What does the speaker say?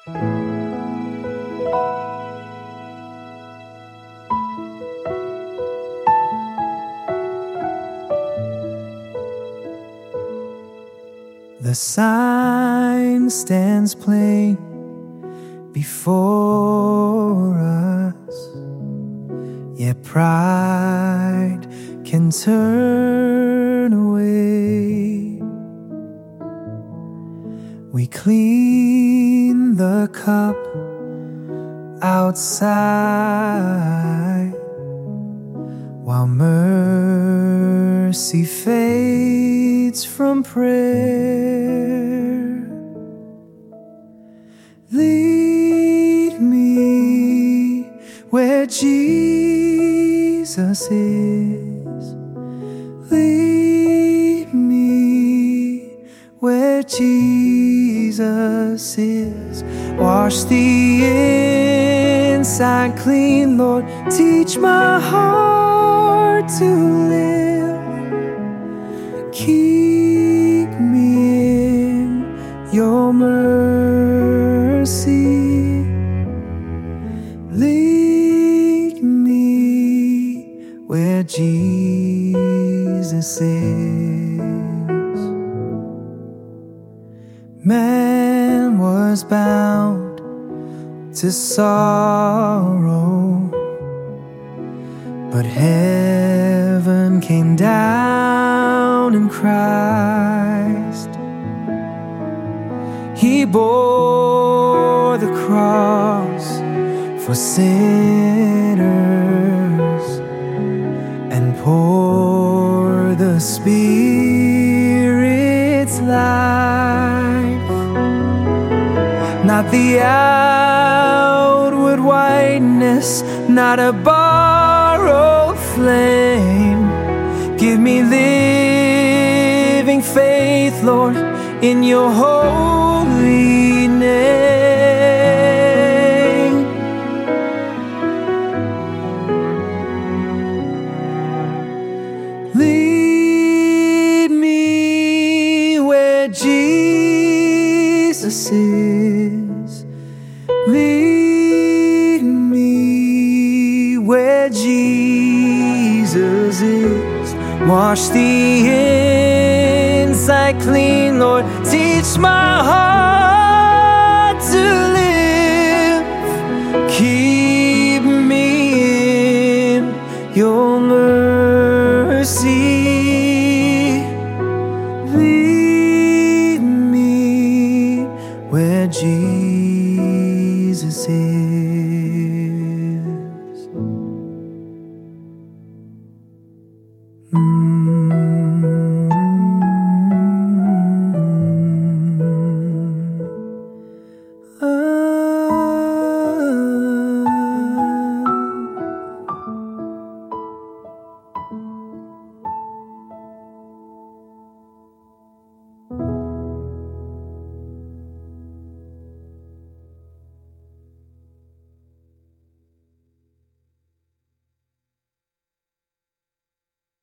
The sign stands plain before us, yet pride can turn away. We clean the cup outside, while mercy fades from prayer. Lead me where Jesus is. Lead me where Jesus is. Wash the inside clean, Lord. Teach my heart to live. Keep me in your mercy. Lead me where Jesus is. Man was bound to sorrow, but heaven came down in Christ. He bore the cross for sinners and poured the Spirit's life. Not the outward whiteness, not a borrowed flame. Give me living faith, Lord, in your holy name. Lead me where Jesus is. Lead me where Jesus is. Wash the inside clean, Lord. Teach my heart to live. Keep me in your mercy. Lead me where Jesus is.